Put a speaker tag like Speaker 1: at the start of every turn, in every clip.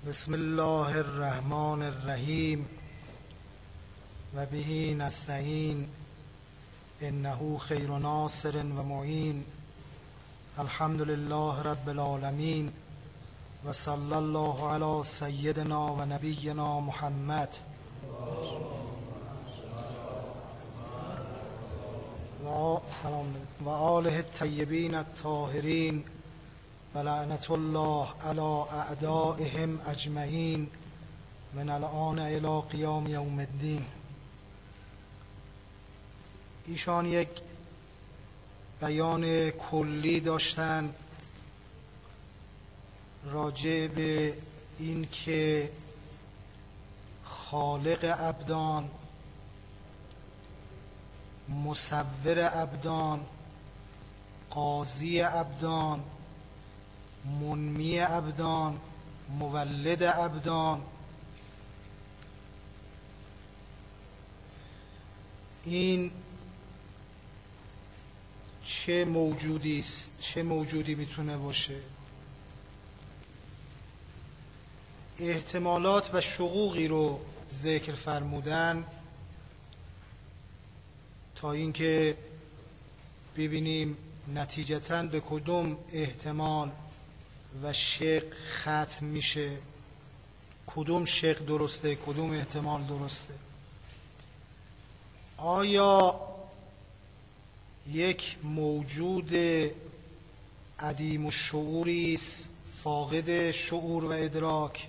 Speaker 1: بسم الله الرحمن الرحیم و به نستعین انه خیر ناصر و معین. الحمد لله رب العالمین و صلی الله علی سیدنا و نبینا محمد و آله الطیبین الطاهرین و لعنت الله علی اعدائهم اجمعین من الآن الی قیام یوم الدین. ایشان یک بیان کلی داشتن راجع به این که خالق ابدان، مصور ابدان، قاضی ابدان، منمی ابدان، مولد ابدان، این چه موجودی است، چه موجودی میتونه باشه؟ احتمالات و شقوقی رو ذکر فرمودن تا اینکه ببینیم نتیجتاً به کدوم احتمال و شق ختم میشه، کدوم شق درسته، کدوم احتمال درسته. آیا یک موجود عدیم الشعوری است، فاقد شعور و ادراک؟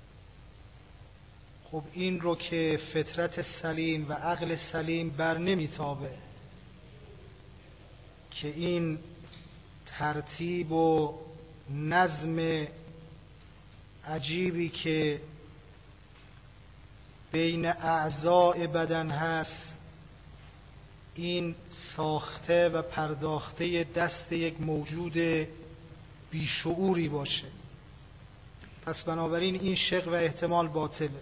Speaker 1: خب این رو که فطرت سلیم و عقل سلیم بر نمیتابه که این ترتیب و نظم عجیبی که بین اعضاء بدن هست، این ساخته و پرداخته دست یک موجود بیشعوری باشه. پس بنابراین این شق و احتمال باطله.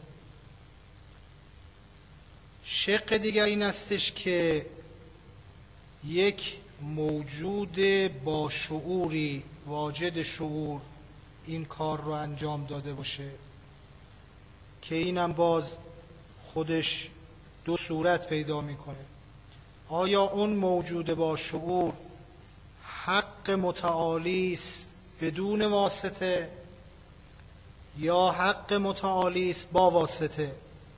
Speaker 1: شق دیگر این استش که یک موجود با شعوری، واجد شعور، این کار رو انجام داده باشه که اینم باز خودش دو صورت پیدا میکنه. آیا اون موجود با شعور حق متعالی است بدون واسطه یا حق متعالی است با واسطه؟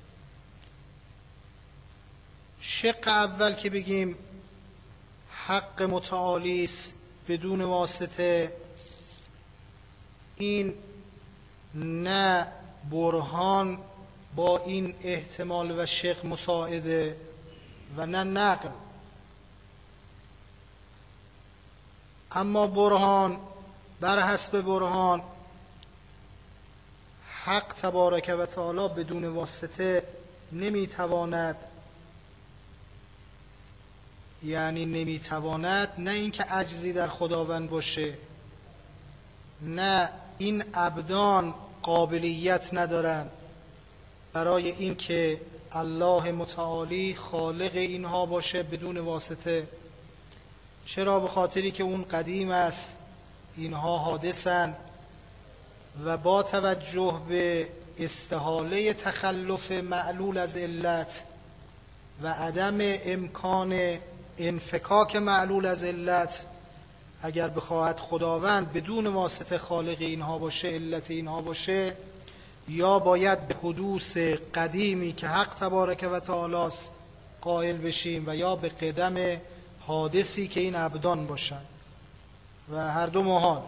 Speaker 1: شق اول که بگیم حق متعالی است بدون واسطه، این نه برهان با این احتمال و شق مساعده و نه نقل. اما برهان، بر حسب برهان، حق تبارک و تعالی بدون واسطه نمیتواند، یعنی نمیتواند، نه اینکه عجزی در خداوند باشه، نه این ابدان قابلیت ندارن برای این که الله متعالی خالق اینها باشه بدون واسطه. چرا؟ به خاطری که اون قدیم است، اینها حادثن و با توجه به استحاله تخلف معلول از علت و عدم امکان انفکاک معلول از علت، اگر بخواهد خداوند بدون واسطه خالق اینها باشه، علت اینها باشه، یا باید به حدوث قدیمی که حق تبارک و تعالی است قائل بشیم و یا به قدم حادثی که این ابدان باشن و هر دو محال.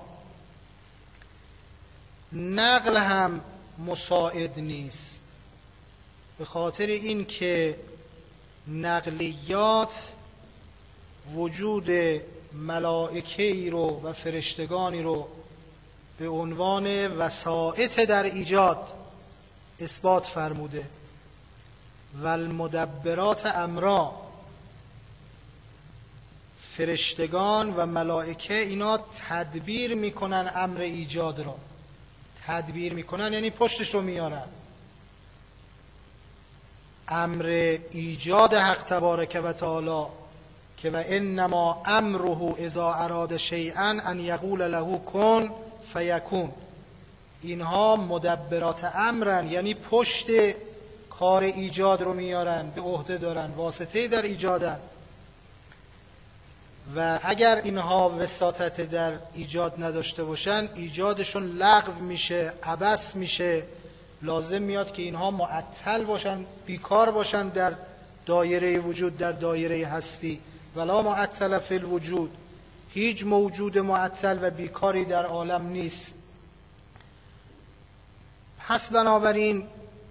Speaker 1: نقل هم مساعد نیست، به خاطر این که نقلیات وجود ملائکه‌ای رو و فرشتگانی رو به عنوان وسائط در ایجاد اثبات فرموده و المدبرات امرا. فرشتگان و ملائکه اینا تدبیر میکنن امر ایجاد رو. تدبیر میکنن یعنی پشتش رو میارن. امر ایجاد حق تبارک و تعالی که و انما امره اذا اراد شیئا ان یقول له کن فیکون، اینها مدبرات امرن، یعنی پشت کار ایجاد رو میارن، به عهده دارن، واسطه در ایجادن. و اگر اینها وساطت در ایجاد نداشته باشن، ایجادشون لغو میشه، عبث میشه. لازم میاد که اینها معطل باشن، بیکار باشن در دایره وجود، در دایره هستی. ولا معطل فی الوجود، هیچ موجود معطل و بیکاری در عالم نیست. پس بنابراین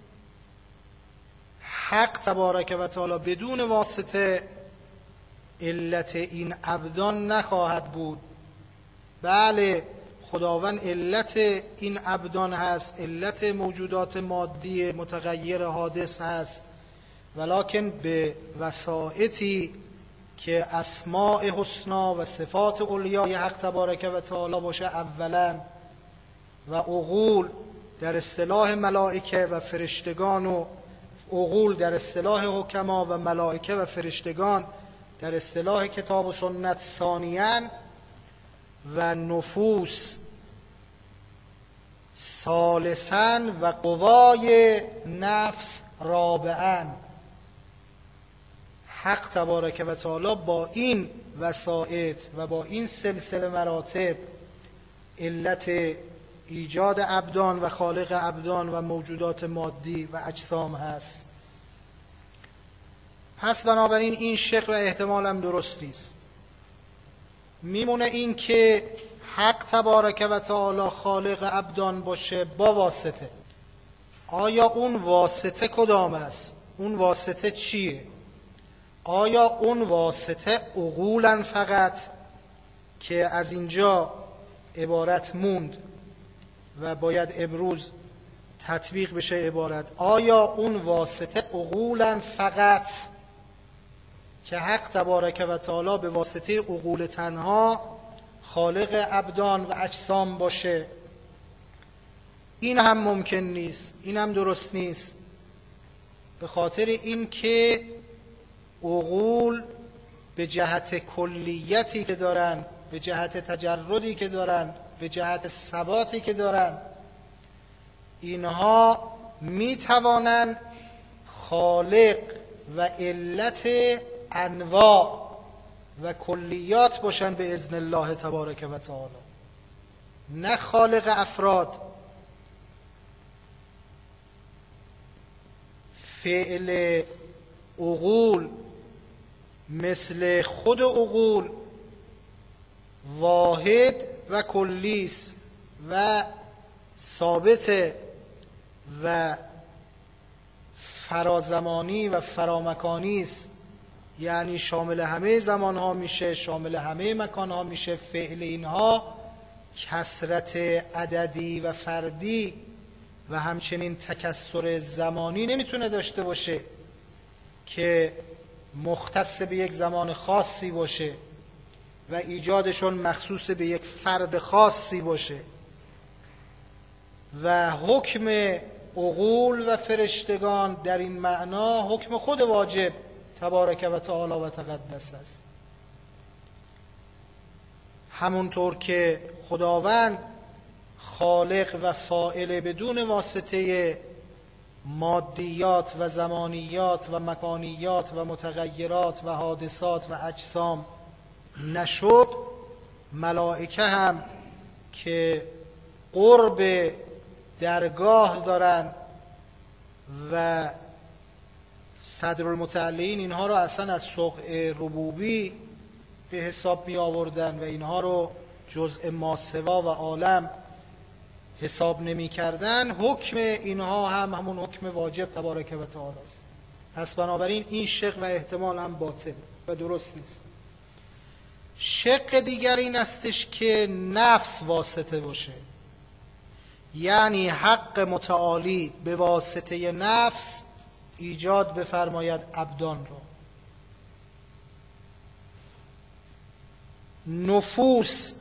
Speaker 1: حق تبارک و تعالی بدون واسطه علت این ابدان نخواهد بود. بله، خداوند علت این ابدان هست، علت موجودات مادی متغیر حادث هست، ولکن به وسائطی که اسماء حسنا و صفات علیای حق تبارک و تعالی باشه اولا، و عقول در اصطلاح ملائکه و فرشتگان، و عقول در اصطلاح حکما و ملائکه و فرشتگان در اصطلاح کتاب و سنت ثانیاً، و نفوس ثالثاً و قوای نفس رابعاً. حق تبارک و تعالی با این وسائط و با این سلسله مراتب علت ایجاد ابدان و خالق ابدان و موجودات مادی و اجسام هست. پس بنابراین این شق و احتمال هم درست نیست. میمونه این که حق تبارک و تعالی خالق ابدان باشه با واسطه. آیا اون واسطه کدام است؟ اون واسطه چیه؟ آیا اون واسطه عقولن فقط که از اینجا عبارت موند و باید امروز تطبیق بشه عبارت؟ آیا اون واسطه عقولن فقط که حق تبارک و تعالی به واسطه عقول تنها خالق ابدان و اجسام باشه؟ این هم ممکن نیست، این هم درست نیست. به خاطر این که عقول به جهت کلیتی که دارن، به جهت تجردی که دارن، به جهت ثباتی که دارن، اینها میتوانن خالق و علت انواع و کلیات باشن به اذن الله تبارک و تعالی، نه خالق افراد. فعل عقول مثل خود عقول واحد و کلیس و ثابت و فرازمانی و فرامکانی است، یعنی شامل همه زمانها میشه، شامل همه مکانها میشه. فعل اینها کثرت عددی و فردی و همچنین تکثر زمانی نمیتونه داشته باشه که مختص به یک زمان خاصی باشه و ایجادشون مخصوص به یک فرد خاصی باشه. و حکم عقول و فرشتگان در این معنا حکم خود واجب تبارک و تعالی و تقدس است. همونطور که خداوند خالق و فاعل بدون واسطه مادیات و زمانیات و مکانیات و متغیرات و حادثات و اجسام نشد، ملائکه هم که قرب درگاه دارن و صدرالمتعلین اینها رو اصلا از سقع ربوبی به حساب می آوردن و اینها رو جزء ماسوا و عالم حساب نمی کردن. حکم اینها هم همون حکم واجب تبارک و تعالی است. پس بنابراین این شق و احتمال هم باطل و درست نیست. شق دیگر این استش که نفس واسطه باشه، یعنی حق متعالی به واسطه نفس ایجاد بفرماید ابدان رو. نفوس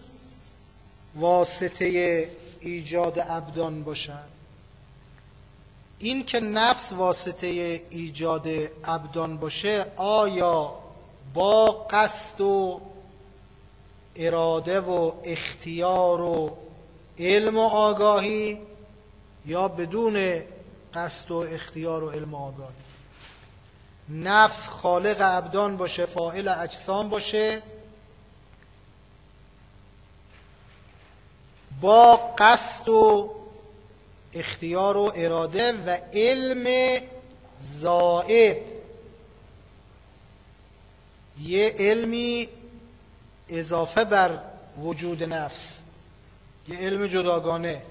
Speaker 1: واسطه ایجاد ابدان باشن. این که نفس واسطه ایجاد ابدان باشه، آیا با قصد و اراده و اختیار و علم و آگاهی، یا بدون قصد و اختیار و علم و آگاهی. نفس خالق ابدان باشه، فاعل اجسام باشه، با قصد و اختیار و اراده و علم زائد، یه علمی اضافه بر وجود نفس، یه علم جداگانه.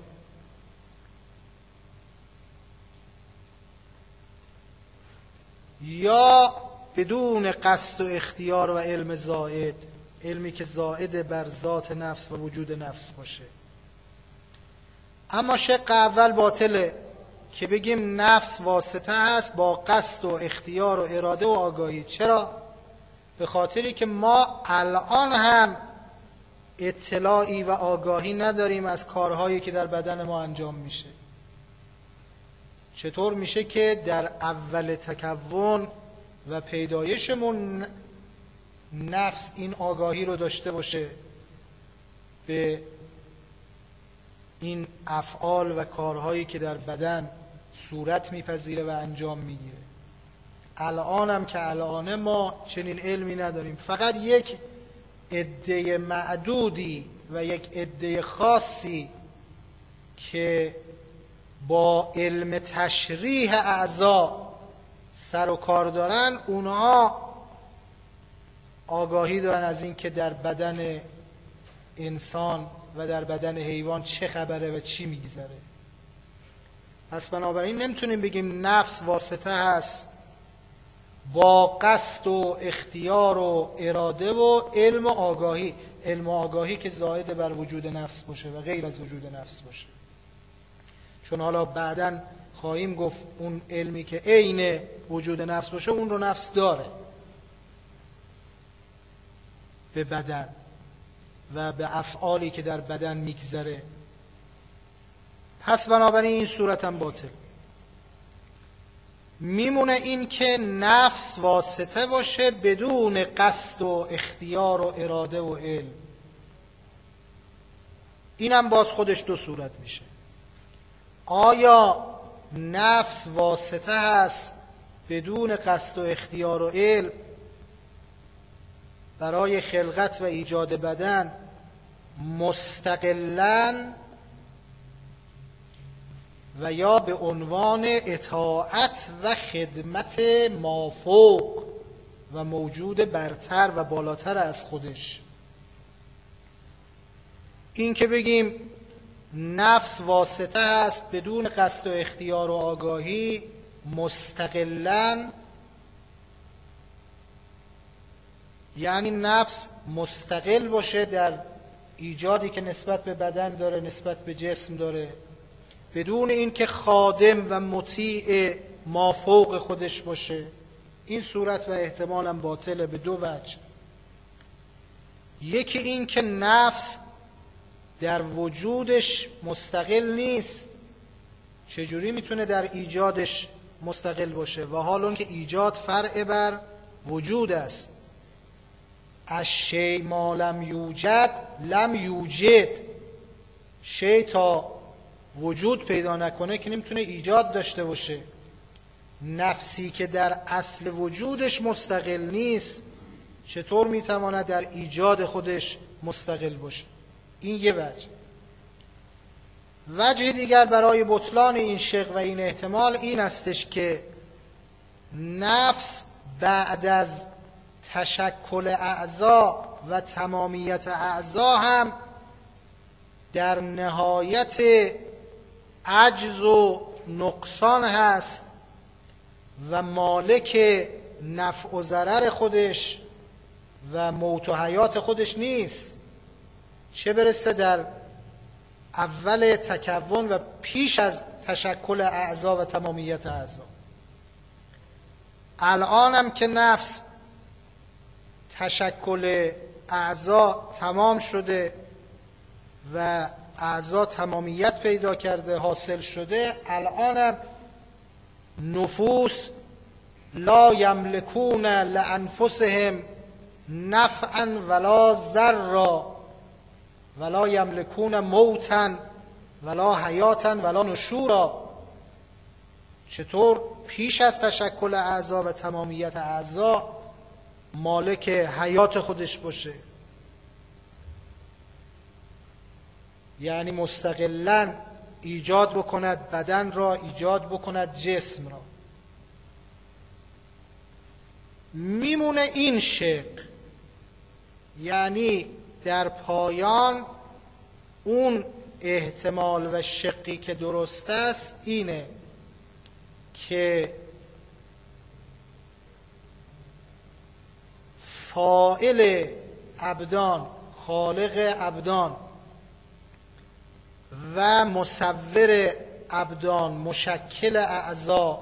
Speaker 1: یا بدون قصد و اختیار و علم زائد، علمی که زائد بر ذات نفس و وجود نفس باشه. اما شق اول باطله که بگیم نفس واسطه هست با قصد و اختیار و اراده و آگاهی. چرا؟ به خاطری که ما الان هم اطلاعی و آگاهی نداریم از کارهایی که در بدن ما انجام میشه. چطور میشه که در اول تکون و پیدایشمون نفس این آگاهی رو داشته باشه به این افعال و کارهایی که در بدن صورت میپذیره و انجام میگیره؟ الانم که الانه ما چنین علمی نداریم. فقط یک عده معدودی و یک عده خاصی که با علم تشریح اعضا سر و کار دارن، اونها آگاهی دارن از این که در بدن انسان و در بدن حیوان چه خبره و چی میگذره. پس بنابراین نمیتونیم بگیم نفس واسطه هست با قصد و اختیار و اراده و علم و آگاهی. علم و آگاهی که زائد بر وجود نفس باشه و غیر از وجود نفس باشه. چون حالا بعداً خواهیم گفت اون علمی که عین وجود نفس باشه اون رو نفس داره به بدن و به افعالی که در بدن میگذره. پس بنابراین این صورت هم باطل. میمونه این که نفس واسطه باشه بدون قصد و اختیار و اراده و علم. اینم باز خودش دو صورت میشه. آیا نفس واسطه هست بدون قصد و اختیار و علم برای خلقت و ایجاد بدن مستقلاً و یا به عنوان اطاعت و خدمت مافوق و موجود برتر و بالاتر از خودش؟ این که بگیم نفس واسطه است بدون قصد و اختیار و آگاهی مستقلاً، یعنی نفس مستقل باشه در ایجادی که نسبت به بدن داره، نسبت به جسم داره، بدون این که خادم و مطیع مافوق خودش باشه. این صورت و احتمالم باطله به دو وجه. یکی این که نفس در وجودش مستقل نیست، چجوری میتونه در ایجادش مستقل باشه؟ و حال اون که ایجاد فرع بر وجود است. الشیء ما لم یوجد لم یوجد. شیء تا وجود پیدا نکنه که نمیتونه ایجاد داشته باشه. نفسی که در اصل وجودش مستقل نیست چطور میتواند در ایجاد خودش مستقل باشه؟ این یه وجه. وجه دیگر برای بطلان این شق و این احتمال این استش که نفس بعد از تشکل اعضا و تمامیت اعضا هم در نهایت عجز و نقصان هست و مالک نفع و ضرر خودش و موت و حیات خودش نیست، چه برسه در اول تکون و پیش از تشکل اعضا و تمامیت اعضا. الانم که نفس تشکل اعضا تمام شده و اعضا تمامیت پیدا کرده، حاصل شده، الانم نفوس لا یملکون لانفسهم نفعا ولا ضرا ولا یملکون موتا ولا حیاتا ولا نشورا، چطور پیش از تشکل اعضا و تمامیت اعضا مالک حیات خودش باشه، یعنی مستقلاً ایجاد بکند بدن را، ایجاد بکند جسم را. میمونه این شق، یعنی در پایان اون احتمال و شقی که درست است اینه که فاعل ابدان، خالق ابدان و مصور ابدان، مشکل اعضا،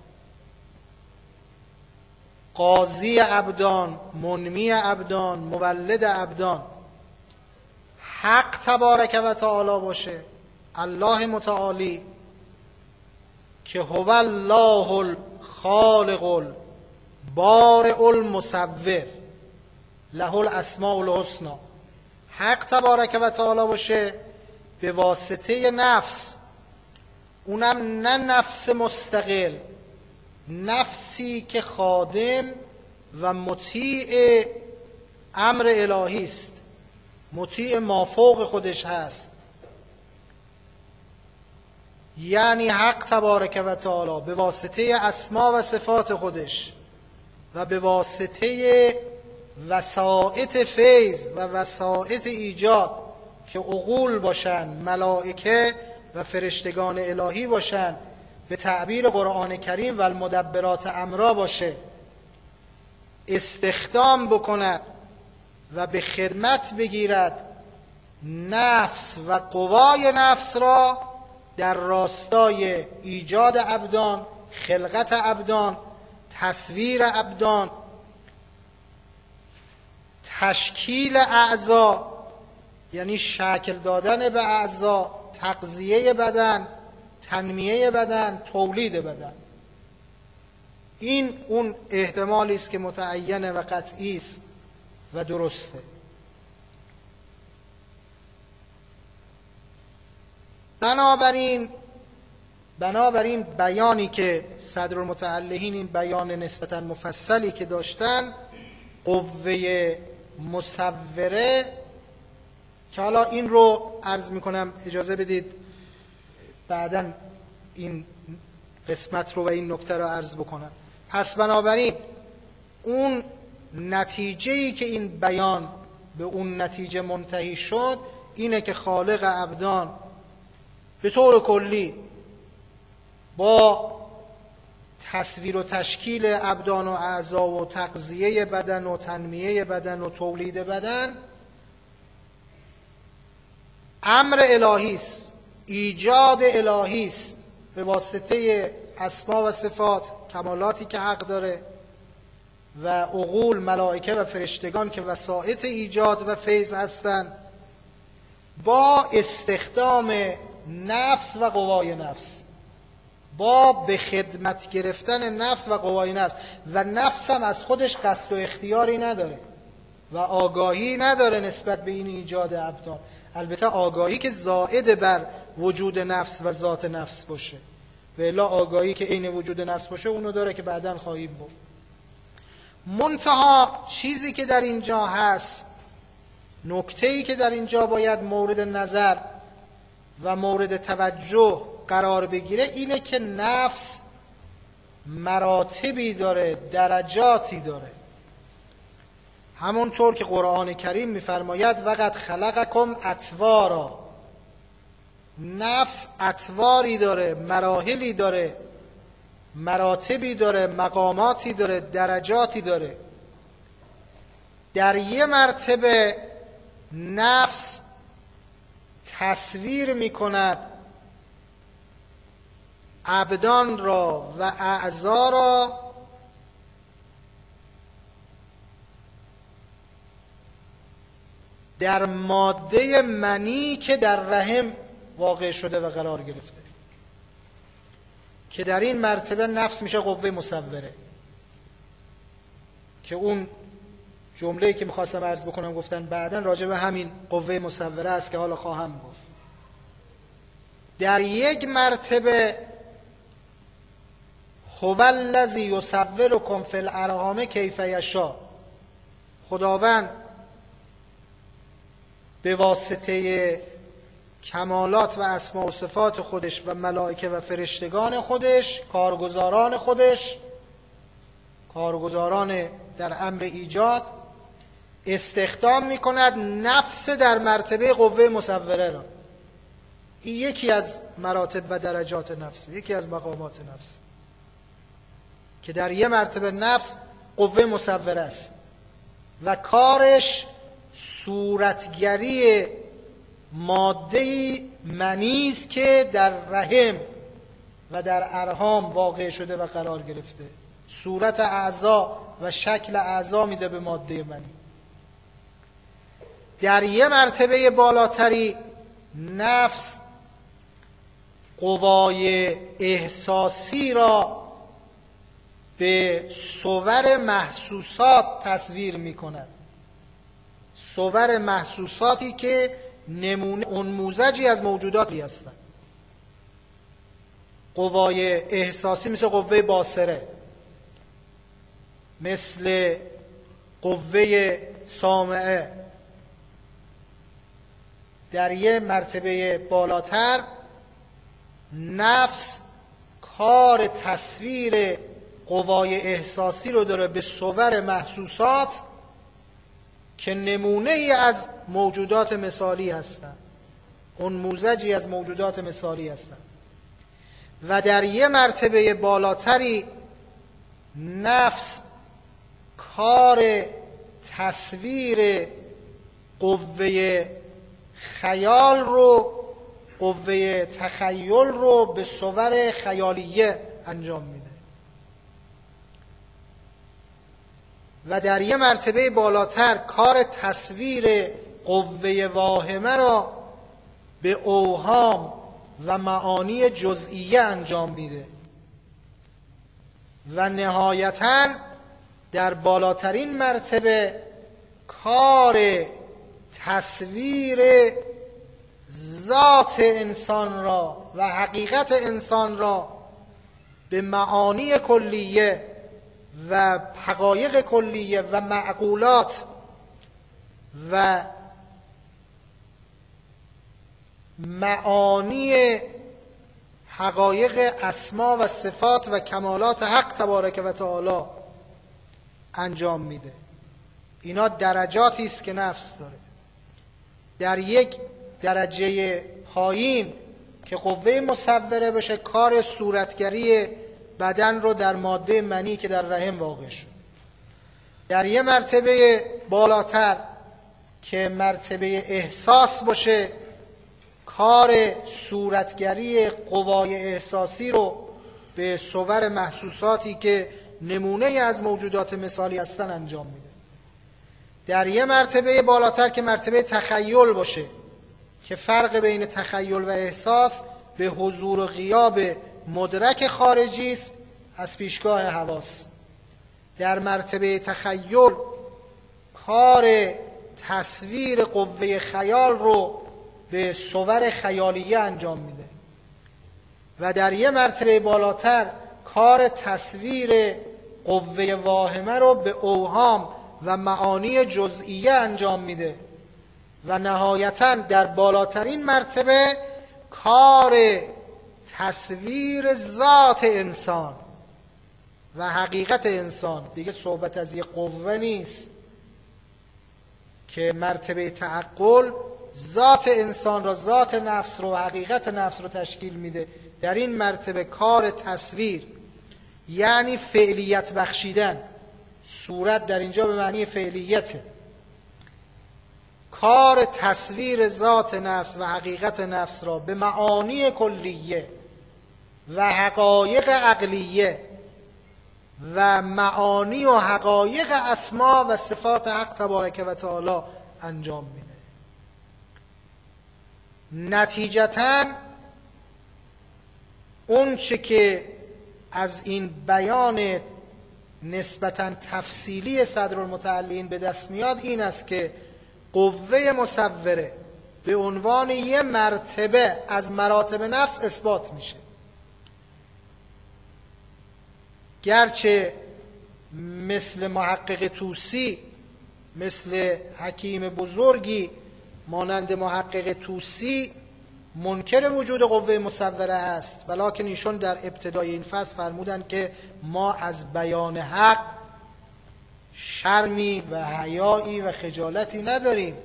Speaker 1: قاضی ابدان، منمی ابدان، مولد ابدان حق تبارک و تعالی باشه، الله متعالی که هو الله الخالق البارئ المصور له الاسماء الحسنی، حق تبارک و تعالی باشه به واسطه نفس، اونم نه نفس مستقل، نفسی که خادم و مطیع امر الهی است، مطیع مافوق خودش هست. یعنی حق تبارک و تعالی به واسطه اسما و صفات خودش و به واسطه وسائط فیض و وسائط ایجاد که عقول باشن، ملائکه و فرشتگان الهی باشن، به تعبیر قرآن کریم و المدبرات امرا باشه، استخدام بکند و به خدمت بگیرد نفس و قوای نفس را در راستای ایجاد ابدان، خلقت ابدان، تصویر ابدان، تشکیل اعضا یعنی شکل دادن به اعضا، تغذیه بدن، تنمیه بدن، تولید بدن. این اون احتمالی است که متعینه و قطعی است و درسته. بنابراین بیانی که صدرالمتعلقین، این بیان نسبتاً مفصلی که داشتن، قوه مصوره، که حالا این رو عرض میکنم، اجازه بدید بعداً این قسمت رو و این نکته رو عرض بکنم. پس بنابراین اون نتیجه‌ای که این بیان به اون نتیجه منتهی شد اینه که خالق ابدان به طور کلی با تصویر و تشکیل ابدان و اعضا و تغذیه بدن و تنمیه بدن و تولید بدن امر الهی است، ایجاد الهی است به واسطه اسما و صفات، کمالاتی که حق داره و عقول، ملائکه و فرشتگان که وسائط ایجاد و فیض هستند، با استخدام نفس و قوای نفس، با به خدمت گرفتن نفس و قوای نفس. و نفس هم از خودش قصد و اختیاری نداره و آگاهی نداره نسبت به این ایجاد ابدان، البته آگاهی که زائد بر وجود نفس و ذات نفس باشه، و الا آگاهی که عین وجود نفس باشه اونو داره که بعداً خواهیم گفت. منتها چیزی که در اینجا هست، نکته‌ای که در اینجا باید مورد نظر و مورد توجه قرار بگیره اینه که نفس مراتبی داره، درجاتی داره، همونطور که قرآن کریم می‌فرماید وقد خلقکم اطوارا. نفس اطواری داره، مراحلی داره، مراتبی داره، مقاماتی داره، درجاتی داره. در یه مرتبه نفس تصویر می‌کند ابدان را و اعضا را در ماده منی که در رحم واقع شده و قرار گرفته، که در این مرتبه نفس میشه قوه مصوره، که اون جمله‌ای که میخواستم عرض بکنم گفتن بعداً راجع به همین قوه مصوره است که حالا خواهم گفت. در یک مرتبه هو الذی یصورکم فی الارحام کیف یشاء، خداوند به واسطه کمالات و اسما و صفات خودش و ملائکه و فرشتگان خودش، کارگزاران در امر ایجاد، استخدام می کند نفس در مرتبه قوه مصوره را. این یکی از مراتب و درجات نفس، یکی از مقامات نفس، که در یه مرتبه نفس قوه مصوره است و کارش صورتگری ماده منی است که در رحم و در ارحام واقع شده و قرار گرفته. صورت اعضا و شکل اعضا میده به ماده منی. در یه مرتبه بالاتری نفس قوای احساسی را به صور محسوسات تصویر می کند. صور محسوساتی که نمونه انموزجی از موجوداتی هستند. قوای احساسی مثل قوه باصره، مثل قوه سامعه. در یه مرتبه بالاتر نفس کار تصویر قوای احساسی رو داره به صور محسوسات که نمونه ای از موجودات مثالی هستند، انموزجی از موجودات مثالی هستند. و در یه مرتبه بالاتری نفس کار تصویر قوه خیال رو، قوه تخیل رو به صور خیالیه انجام میده. و در یه مرتبه بالاتر کار تصویر قوه واهمه را به اوهام و معانی جزئیه انجام میده. و نهایتاً در بالاترین مرتبه کار تصویر ذات انسان را و حقیقت انسان را به معانی کلیه و حقایق کلیه و معقولات و معانی حقایق اسما و صفات و کمالات حق تبارک و تعالی انجام میده. اینا درجاتی است که نفس داره. در یک درجه پایین که قوه مصوره بشه، کار صورتگری بدن رو در ماده منی که در رحم واقع شد. در یه مرتبه بالاتر که مرتبه احساس باشه، کار صورتگری قوای احساسی رو به صور محسوساتی که نمونه از موجودات مثالی هستن انجام میده. در یه مرتبه بالاتر که مرتبه تخیل باشه، که فرق بین تخیل و احساس به حضور و غیاب مدرک خارجی است از پیشگاه حواس. در مرتبه تخیل کار تصویر قوه خیال رو به صور خیالیه انجام میده. و در یه مرتبه بالاتر کار تصویر قوه واهمه رو به اوهام و معانی جزئیه انجام میده. و نهایتاً در بالاترین مرتبه کار تصویر ذات انسان و حقیقت انسان. دیگه صحبت از یه قوه نیست که مرتبه تعقل ذات انسان را، ذات نفس رو و حقیقت نفس رو تشکیل میده. در این مرتبه کار تصویر یعنی فعلیت بخشیدن، صورت در اینجا به معنی فعلیته، کار تصویر ذات نفس و حقیقت نفس را به معانی کلیه و حقایق عقلیه و معانی و حقایق اسما و صفات حق تبارک و تعالی انجام میده. نتیجتاً اون چه که از این بیان نسبتاً تفصیلی صدرالمتعلین به دست میاد این است که قوه مصوره به عنوان یه مرتبه از مراتب نفس اثبات میشه. گرچه مثل محقق طوسی، مثل حکیم بزرگی مانند محقق طوسی منکر وجود قوه مصوره است، ولکن ایشون در ابتدای این فصل فرمودند که ما از بیان حق شرمی و حیایی و خجالتی نداریم.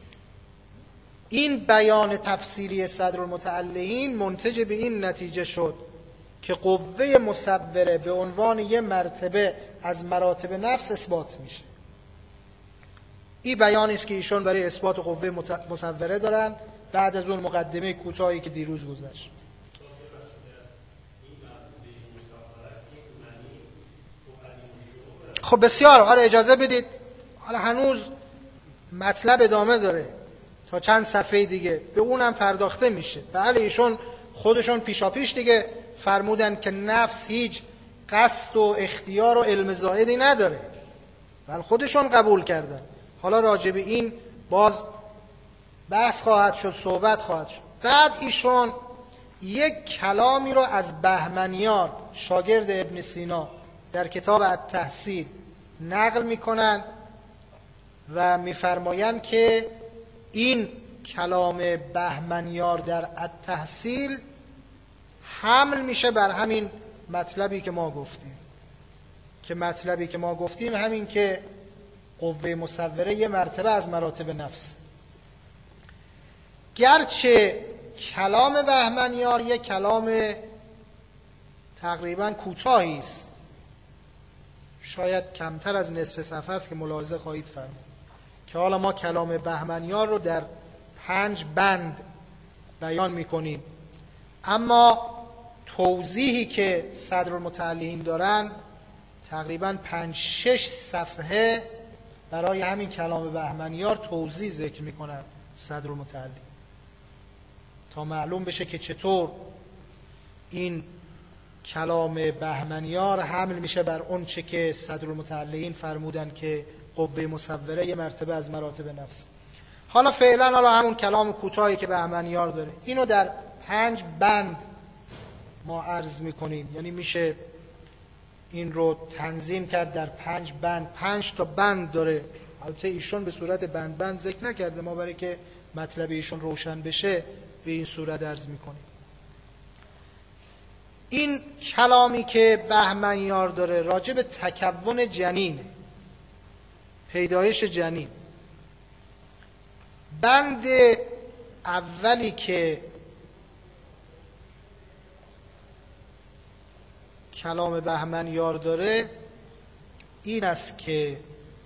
Speaker 1: این بیان تفصیلی صدرالمتعلقین منتج به این نتیجه شد که قوه مصوره به عنوان یه مرتبه از مراتب نفس اثبات میشه. این بیانی است که ایشون برای اثبات قوه مصوره دارن بعد از اون مقدمه کوتاهی که دیروز گذشت. خب بسیار، آره اجازه بدید، حالا هنوز مطلب ادامه داره تا چند صفحه دیگه به اونم پرداخته میشه. بله ایشون خودشون پیشاپیش دیگه فرمودن که نفس هیچ قصد و اختیار و علم زائدی نداره، بله خودشون قبول کردن. حالا راجع به این باز بحث خواهد شد، صحبت خواهد شد. بعد ایشون یک کلامی رو از بهمنیار شاگرد ابن سینا در کتاب التحصیل نقل میکنن و میفرمایند که این کلام بهمنیار در التحصیل حمل میشه بر همین مطلبی که ما گفتیم، که مطلبی که ما گفتیم همین که قوه مصوره یه مرتبه از مراتب نفس. گرچه کلام بهمنیار یک کلام تقریبا کوتاهی است، شاید کمتر از نصف صفحه است که ملاحظه خواهید فرمود که حالا ما کلام بهمنیار رو در 5 بند بیان میکنیم، اما توضیحی که صدرالمتعلقین دارن تقریبا 5-6 صفحه برای همین کلام بهمنیار توضیح ذکر میکنن صدرالمتعلقین، تا معلوم بشه که چطور این کلام بهمنیار حمل میشه بر اون چه که صدرالمتعلقین فرمودن که قوه مصوره یه مرتبه از مراتب نفس. حالا فعلا همون کلام کوتاهی که بهمنیار داره اینو در 5 بند ما عرض میکنیم، یعنی میشه این رو تنظیم کرد در 5 بند. 5 تا بند داره، البته ایشون به صورت بند بند ذکر نکرده، ما برای که مطلب ایشون روشن بشه به این صورت عرض میکنیم. این کلامی که بهمنیار داره راجع به تکون جنین، پیدایش جنین، بند اولی که کلام بهمنیار داره این است که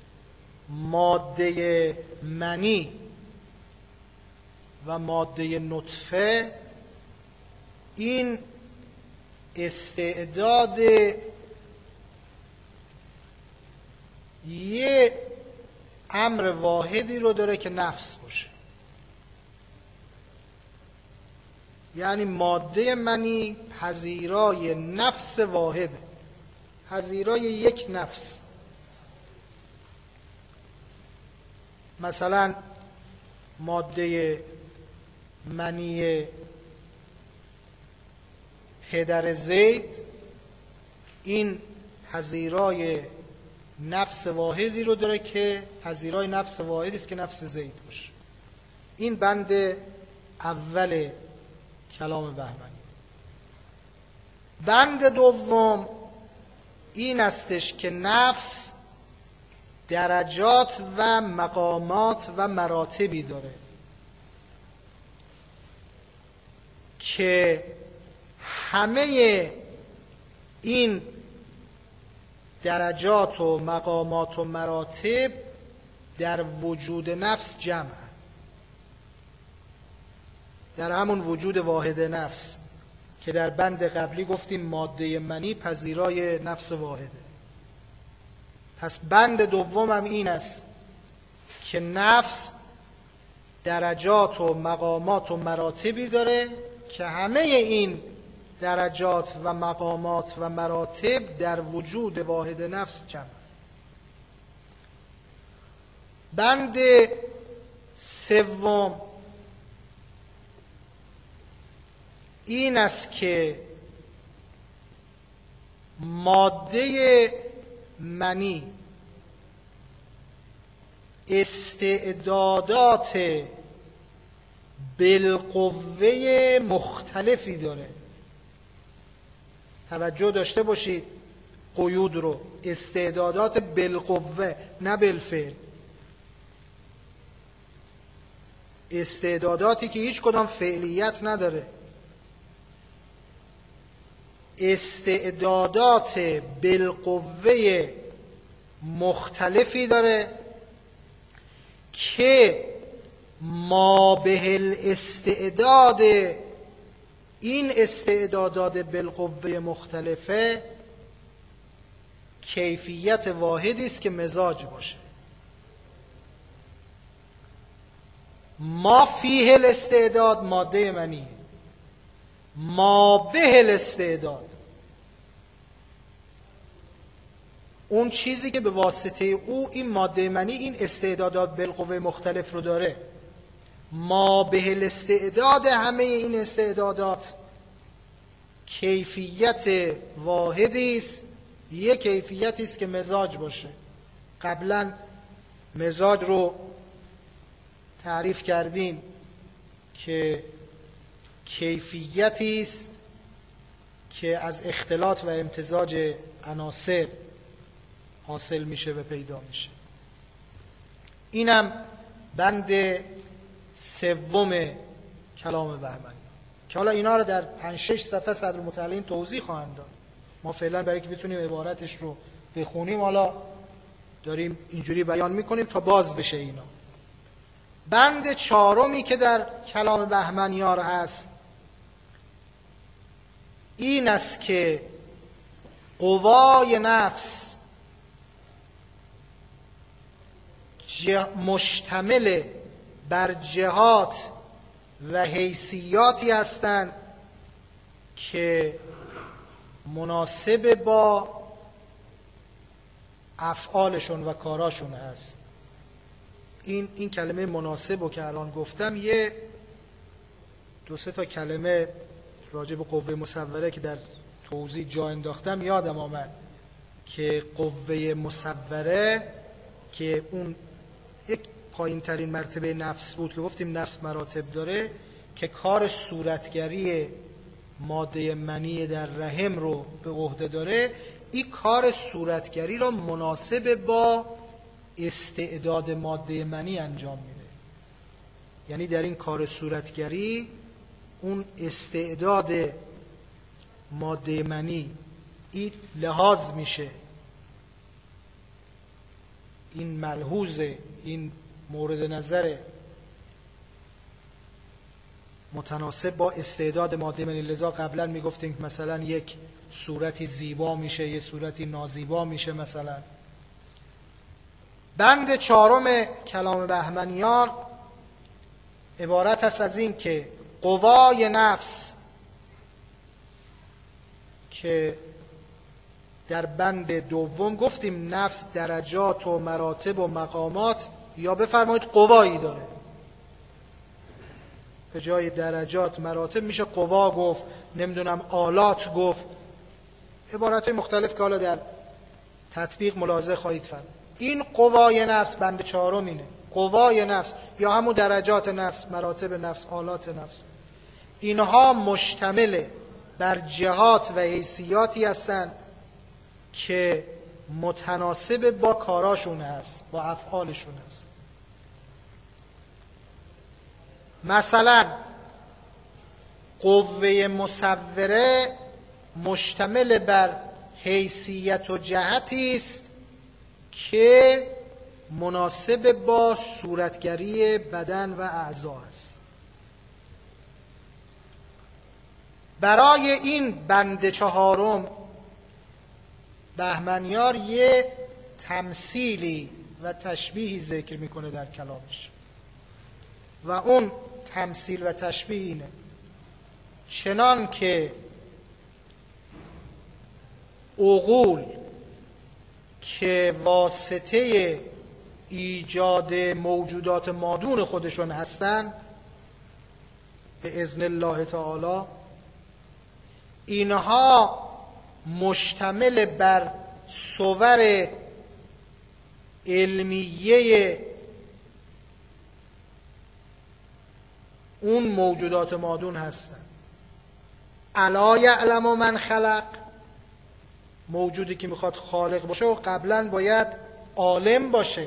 Speaker 1: ماده منی و ماده نطفه این استعداد یه امر واحدی رو داره که نفس باشه. یعنی ماده منی پذیرای نفس واحده، پذیرای یک نفس. مثلا ماده منی پدر زید این پذیرای نفس واحدی رو داره که پذیرای نفس واحدی است که نفس زید باشه. این بند اول کلام بهمنی. بند دوم این استش که نفس درجات و مقامات و مراتبی داره که همه این درجات و مقامات و مراتب در وجود نفس جمع، در همون وجود واحد نفس که در بند قبلی گفتیم ماده منی پذیرای نفس واحده. پس بند دوم هم این است که نفس درجات و مقامات و مراتبی داره که همه این درجات و مقامات و مراتب در وجود واحد نفس جمع. بند سوم این است که ماده منی استعدادات بالقوه مختلفی داره. توجه داشته باشید، قیود رو، استعدادات بالقوه نه بالفعل، استعداداتی که هیچ کدام فعلیت نداره، استعدادات بالقوه مختلفی داره که ما به الاستعداد این استعدادات بالقوه مختلفه کیفیت واحدی است که مزاج باشه. ما فیه الاستعداد ماده منیه، ما به الاستعداد اون چیزی که به واسطه او این ماده منی این استعدادات بالقوه مختلف رو داره. ما به الاستعداد همه این استعدادات کیفیت واحدی است، یک کیفیتی است که مزاج باشه. قبلا مزاج رو تعریف کردیم که کیفیتی است که از اختلاط و امتزاج عناصر حاصل میشه و پیدا میشه. اینم بند سوم کلام بهمنی که حالا اینا رو در 5-6 صفحه صدرالمتعلین توضیح خواهند داد. ما فعلا برای که بتونیم عبارتش رو بخونیم حالا داریم اینجوری بیان میکنیم تا باز بشه اینا. بند چهارمی که در کلام بهمنیار هست این است که قوای نفس مشتمل بر جهات و حیثیاتی هستند که مناسب با افعالشون و کاراشون هست. این کلمه مناسب رو که الان گفتم یه 2-3 تا کلمه راجع به قوه مصوره که در توضیح جا انداختم یادم آمد که قوه مصوره که اون یک پایین ترین مرتبه نفس بود که گفتیم نفس مراتب داره که کار صورتگری ماده منی در رحم رو به عهده داره. این کار صورتگری را مناسب با استعداد ماده منی انجام میده. یعنی در این کار صورتگری اون استعداد ماده منی این لحاظ میشه، این ملحوظه، این مورد نظر متناسب با استعداد ماده منی. لذا قبلا میگفتیم که مثلا یک صورتی زیبا میشه، یک صورتی نازیبا میشه. مثلا بند چهارم کلام بهمنیان عبارت است از این که قوای نفس که در بند دوم گفتیم نفس درجات و مراتب و مقامات یا بفرمایید قوایی داره، به جای درجات مراتب میشه قوا گفت، نمیدونم آلات گفت، عبارات مختلف که حالا در تطبیق ملاحظه خواهید فرمود. این قوای نفس بند چهارم اینه، قوای نفس یا همون درجات نفس، مراتب نفس، آلات نفس، اینها مشتمل بر جهات و حیثیاتی هستند که متناسب با کاراشون هست، با افعالشون هست. مثلا قوه مصوره مشتمل بر حیثیت و جهتی است که مناسب با صورتگری بدن و اعضا است. برای این بند چهارم بهمنیار یه تمثیلی و تشبیهی ذکر میکنه در کلامش و اون تمثیل و تشبیه اینه: چنان که عقول که واسطه ایجاد موجودات مادون خودشون هستن به اذن الله تعالی، اینها مشتمل بر صور علمیه اون موجودات مادون هستن. الا یعلم من خلق، موجودی که میخواد خالق باشه و قبلا باید عالم باشه.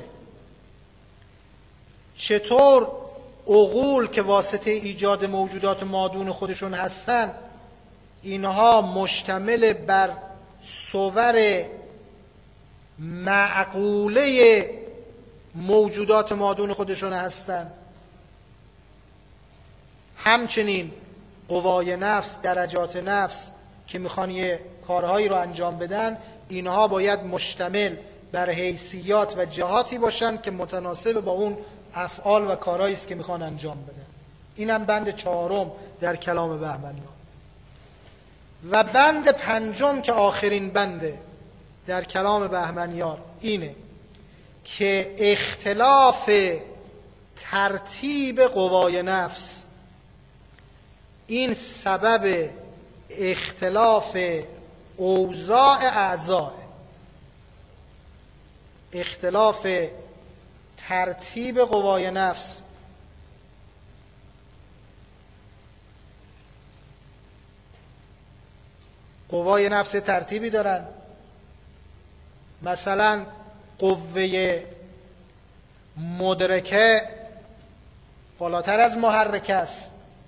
Speaker 1: چطور عقول که واسطه ایجاد موجودات مادون خودشون هستن، اینها مشتمل بر صور معقوله موجودات مادون خودشون هستن، همچنین قوای نفس، درجات نفس که میخوان یه کارهایی رو انجام بدن، اینها باید مشتمل بر حیثیات و جهاتی باشن که متناسب با اون افعال و کارهایی است که میخوان انجام بدن. اینم بند 4 در کلام بهمنیان. و بند 5 که آخرین بنده در کلام بهمنیان اینه که اختلاف ترتیب قوای نفس این سبب اختلاف اوضاع اعضاء، اختلاف ترتیب قوای نفس قوای نفس ترتیبی دارن. مثلا قوه مدرکه بالاتر از محرکه است،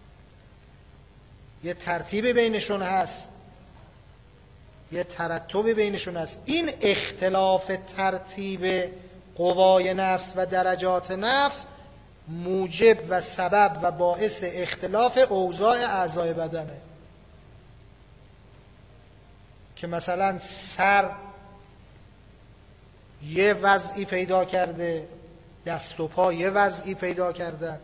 Speaker 1: یه ترتیب بینشون هست، یه ترتب بینشون هست. این اختلاف ترتیب قوای نفس و درجات نفس موجب و سبب و باعث اختلاف اوضاع اعضای بدنه. که مثلا سر یه وضعی پیدا کرده، دست و پا یه وضعی پیدا کردن،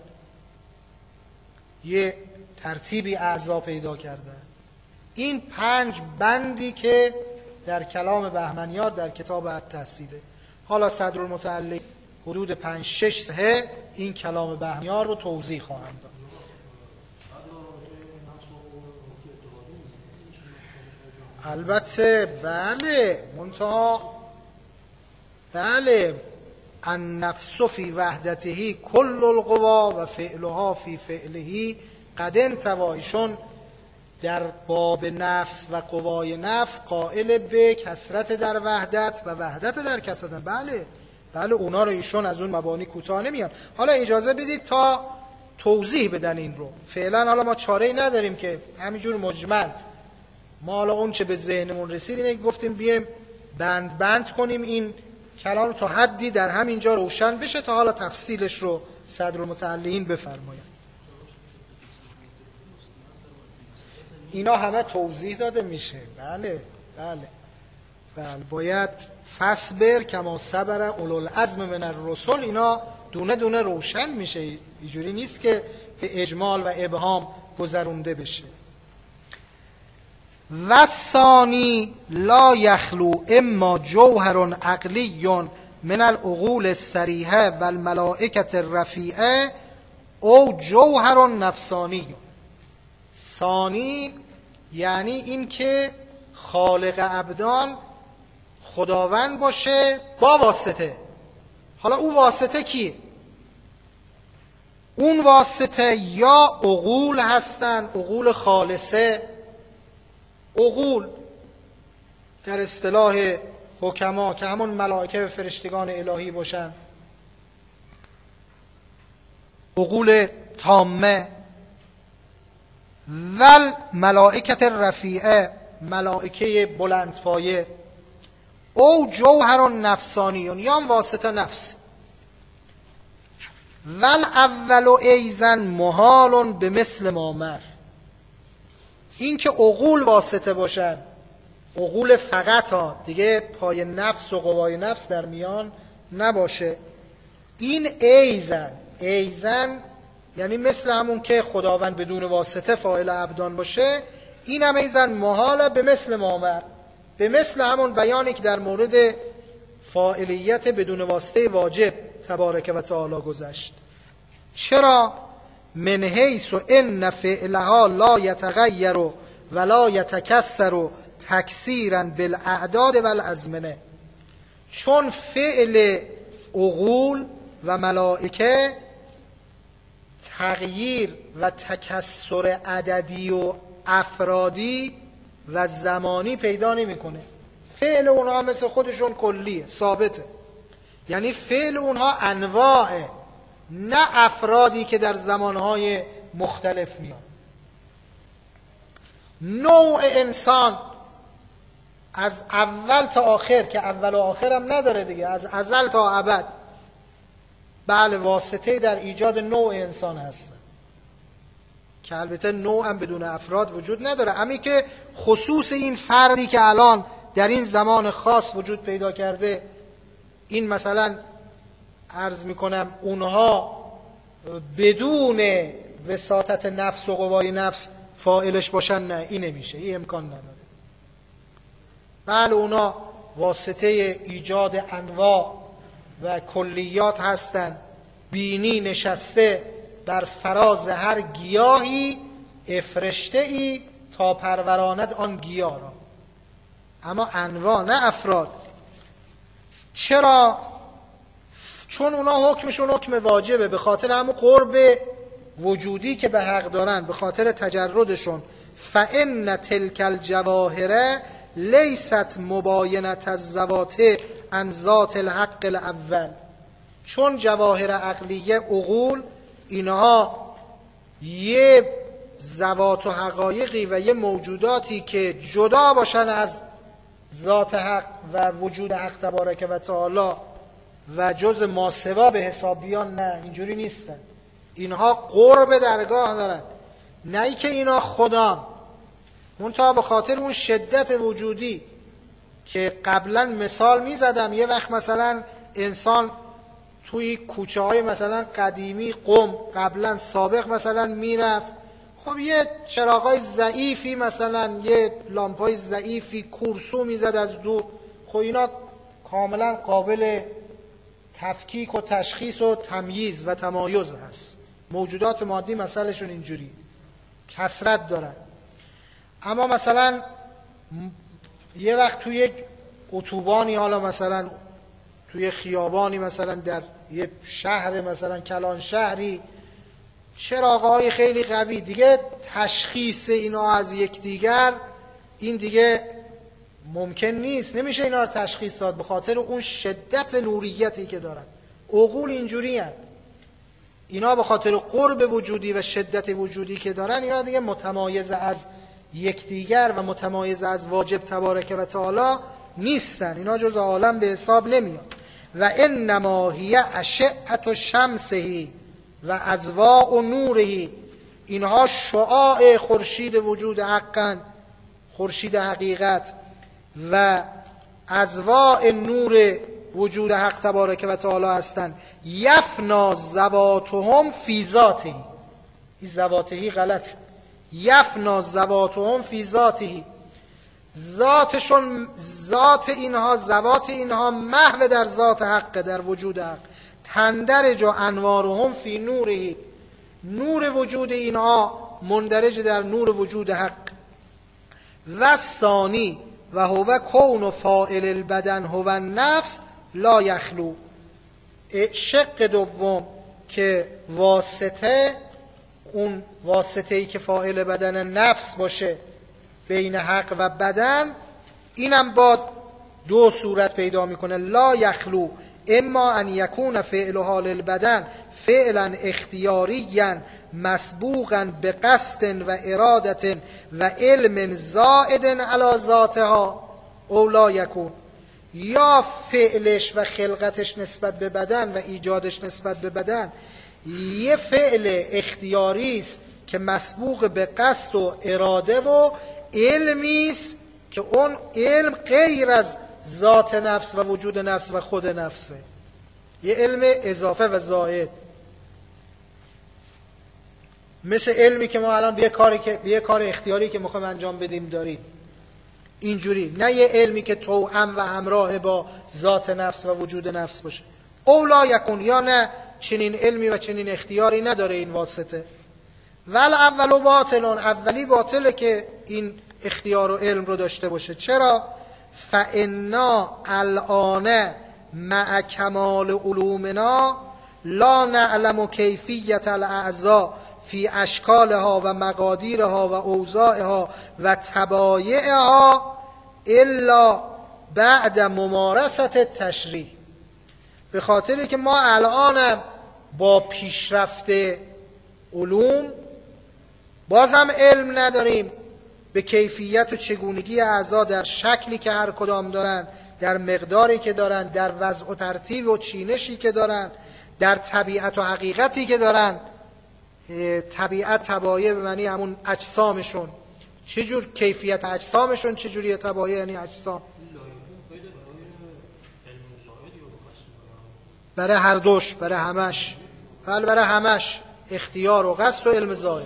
Speaker 1: یه ترتیبی اعضا پیدا کردن. این 5 بندی که در کلام بهمنیار در کتاب التحصیله. حالا صدرالمتعلی حدود 5-6 صفحه این کلام بهمنیار رو توضیح خواهند داد. البته بله، منتها بله، النفس فی وحدته کل القوا و فعلها فی فعله قد انطوی. ایشون در باب نفس و قوای نفس قائل به کثرت در وحدت و وحدت در کثرت. بله بله، اونا رو ایشون از اون مبانی کوتاه نمیان. حالا اجازه بدید تا توضیح بدن این رو. فعلا حالا ما چاره‌ای نداریم که همینجور مجمل ما حالا اون چه به ذهنمون رسید اینه که گفتیم بیایم بند بند کنیم این کلام رو تا حدی در همینجا روشن بشه تا حالا تفصیلش رو صدرالمتعلین بفرمایند. اینا همه توضیح داده میشه. بله بله بله، باید فصبر کما صبر اولوالعزم من الرسل. اینا دونه دونه روشن میشه، اینجوری نیست که به اجمال و ابهام گذرونده بشه. و ثانی لا یخلو اما جوهر عقلی من العقول الصریحه و الملائکه الرفیعه او جوهر نفسانی. ثانی یعنی این که خالق ابدان خداوند باشه با واسطه. حالا اون واسطه کیه؟ اون واسطه یا عقول هستن، عقول خالصه. عقول در اصطلاح حکما که همون ملائکه و فرشتگان الهی باشن، عقول تامه. ول ملائکت رفیعه، ملائکه بلندپایه. او جوهر نفسانیون، یا هم واسطه نفس. ول اول ایزن محال به مثل مامر. این که عقول واسطه باشن، عقول فقط ها دیگه، پای نفس و قوای نفس در میان نباشه. این ایزن یعنی مثل همون که خداوند بدون واسطه فاعل ابدان باشه، این هم ایزن محاله به مثل مامر، به مثل همون بیانی که در مورد فاعلیت بدون واسطه واجب تبارک و تعالی گذشت. چرا؟ من حیث ان فعلها لا یتغیر ولا یتکسر تکسیرا بالاعداد والازمنه. چون فعل عقول و ملائکه تغییر و تکسر عددی و افرادی و زمانی پیدا نمیکنه. فعل اونها مثل خودشون کلیه، ثابته. یعنی فعل اونها انواعه، نه افرادی که در زمانهای مختلف میان. نوع انسان از اول تا آخر، که اول و آخر هم نداره دیگه، از ازل تا ابد، بله واسطه در ایجاد نوع انسان هست، که البته نوع هم بدون افراد وجود نداره. امی که خصوص این فردی که الان در این زمان خاص وجود پیدا کرده، این مثلا عرض میکنم اونها بدون وساطت نفس و قوای نفس فاعلش باشن، نه این نمیشه، این امکان نداره. بله اونا واسطه ایجاد انواع و کلیات هستند. بینی نشسته بر فراز هر گیاهی، افرشته ای تا پروراند آن گیاه را. اما انواع نه افراد. چرا؟ چون اونا حکمشون حکم واجبه، به خاطر همون قرب وجودی که به حق دارن، به خاطر تجردشون. فإن تلک الجواهر لیست مباینة الذوات عن ذات الحق الاول. چون جواهر عقلیه عقول، اینها یه ذوات و حقایقی و یه موجوداتی که جدا باشن از ذات حق و وجود حق تبارک و تعالی و جز ماسوا به حساب بیان، نه اینجوری نیستن. اینها قرب درگاه دارن، نه ای که اینا خدا. منتها به خاطر اون شدت وجودی که قبلا مثال می زدم، یه وقت مثلا انسان توی کوچه های مثلا قدیمی قم قبلا سابق مثلا میرفت، خب یه چراغای ضعیفی مثلا یه لامپای ضعیفی کورسو میزد از دور، خب اینا کاملا قابل تفکیک و تشخیص و تمییز و تمایز هست. موجودات مادی مسئلهشون اینجوری کثرت دارن. اما مثلا یه وقت توی یک اتوبانی، حالا مثلا توی خیابانی، مثلا در یه شهر مثلا کلان شهری، چراغ‌های خیلی قوی، دیگه تشخیص اینا از یکدیگر این دیگه ممکن نیست، نمیشه اینا رو تشخیص داد به خاطر اون شدت نوریتی که دارن. عقول اینجوری هن. اینا به خاطر قرب وجودی و شدت وجودی که دارن، اینا دیگه متمایز از یکدیگر و متمایز از واجب تبارک و تعالی نیستن، اینا جز عالم به حساب نمیاد. و انما هی اشعة شمسه و اضواء نوره، اینها شعاع خورشید وجود حقن، خورشید حقیقت، و اضواء نور وجود حق تبارک و تعالی هستند. یفنا ذواتهم فی ذاته، این ذواتهی غلط، یفنا ذواتهم فی ذاته، ذاتشون، ذات اینها، ذوات اینها محو در ذات حق، در وجود حق. تندرج انوارهم فی نوره، نور وجود اینها مندرج در نور وجود حق. و ثانی و هو کون فاعل البدن هو النفس لا یخلو، شق دوم که واسطه، اون واسطه‌ای که فاعل بدن نفس باشه بین حق و بدن، اینم باز دو صورت پیدا میکنه. لا یخلو، اما ان یکون فعلها للبدن فعلا اختیاریا مسبوقا بقصد و ارادت و علم زائد علی ذاتها، او لا یکون، یا فعلش و خلقتش نسبت به بدن و ایجادش نسبت به بدن یه فعل اختیاری است که مسبوق به قصد و اراده و علمی است که اون علم غیر از ذات نفس و وجود نفس و خود نفسه، یه علم اضافه و زائد، مثل علمی که ما الان به یه کار اختیاری که میخوایم انجام بدیم داریم، اینجوری، نه یه علمی که توأم و همراه با ذات نفس و وجود نفس باشه. اولا یکون، یا نه چنین علمی و چنین اختیاری نداره این واسطه. ول اولو باطل، اولی باطله که این اختیار و علم رو داشته باشه. چرا؟ فانا الان مع کمال علومنا لا نعلم کیفیت الاعضاء فی اشکالها و مقادیرها و اوضاعها و طبایعها الا بعد ممارست تشریع. به خاطر که ما الان با پیشرفت علوم بازم علم نداریم به کیفیت و چگونگی اعضا در شکلی که هر کدام دارن، در مقداری که دارن، در وضع و ترتیب و چینشی که دارن، در طبیعت و حقیقتی که دارن. طبیعت، طبایع به معنی همون اجسامشون، چجور کیفیت اجسامشون چجوریه، طبایع یعنی اجسام. برای هر دوش، برای همش، برای همش، اختیار و قصد و علم زائد.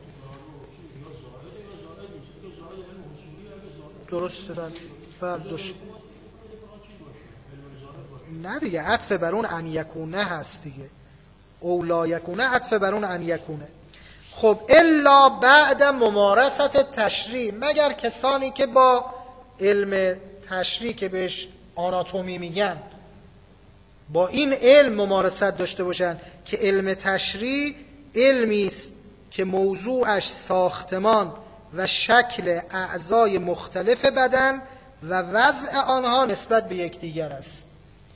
Speaker 1: درسته بر دوش. نه دیگه، عطف بر اون ان یکونه هست دیگه، اولا یکونه عطف بر اون ان یکونه. خب الا بعد ممارست تشریع، مگر کسانی که با علم تشریع که بهش آناتومی میگن، با این علم ممارست داشته باشن، که علم تشریع علمی است که موضوعش ساختمان و شکل اعضای مختلف بدن و وضع آنها نسبت به یکدیگر است.